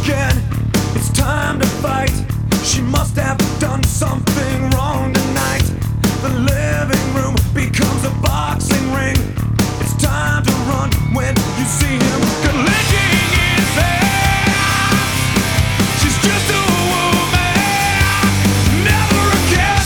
again. It's time to fight. She must have done something wrong tonight. The living room becomes a boxing ring. It's time to run when you see him licking his ass. She's just a woman, never a cat.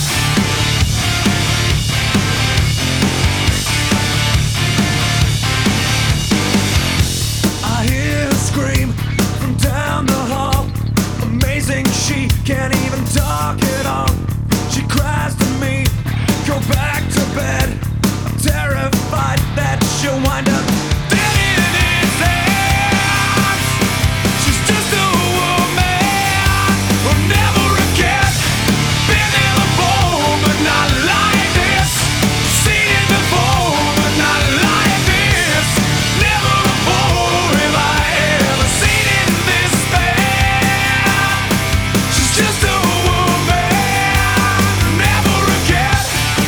I hear her scream from down the hall. Amazing, she can't even talk at all. She cries to me, go back to bed. I'm terrified that she'll wind up dead in his hands. She's just a woman, or never a cat. Been there before, but not like this. Seen it before, but not like this. Never before have I ever seen it this bad. She's just a woman, never a cat.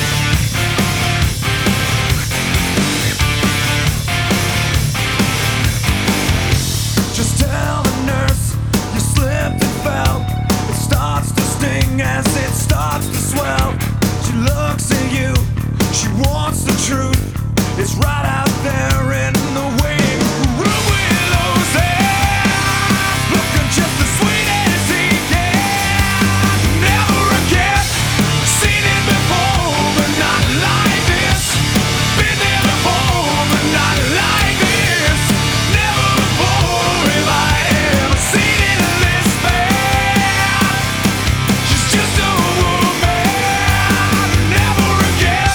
Just tell the nurse you slipped and fell. It starts to sting as it starts to swell. She looks at you, she wants the truth. It's right out there in the waiting room. Willow's eyes, looking just as sweet as he can. Never again, seen it before, but not like this. Been there before, but not like this. Never before have I ever seen it this bad. She's just a woman, never again.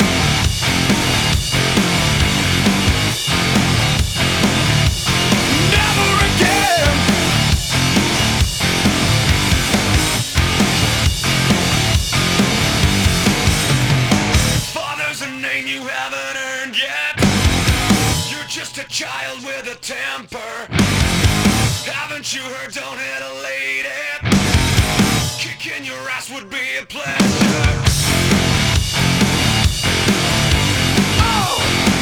Never again. Father's a name you haven't earned yet. You're just a child with a temper. Haven't you heard, don't hit a lady. Kicking your ass would be a pleasure. Oh!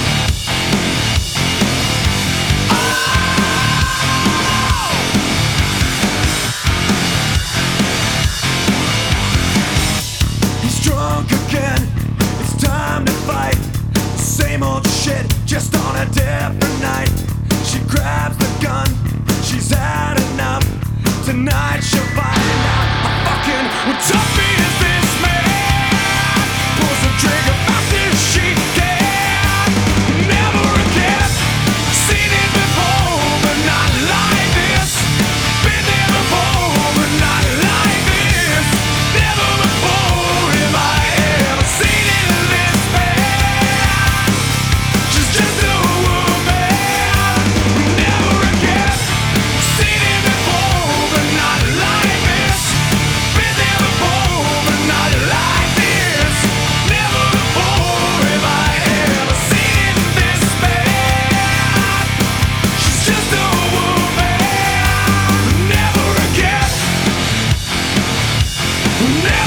He's drunk again, it's time to fight. Same old shit, just on a different night. She grabs the gun, she's had enough. Tonight she'll find out how fucking tough is this man. Pulls the trigger fast as she can. Never again, seen it before, but not like this. Been there before, but not like this. Never before have I ever seen it this bad. She's just a woman, never again. Seen it before, but not like this. Been there before, but not like this. Never before have I ever seen it this bad. She's just a woman, never again. Never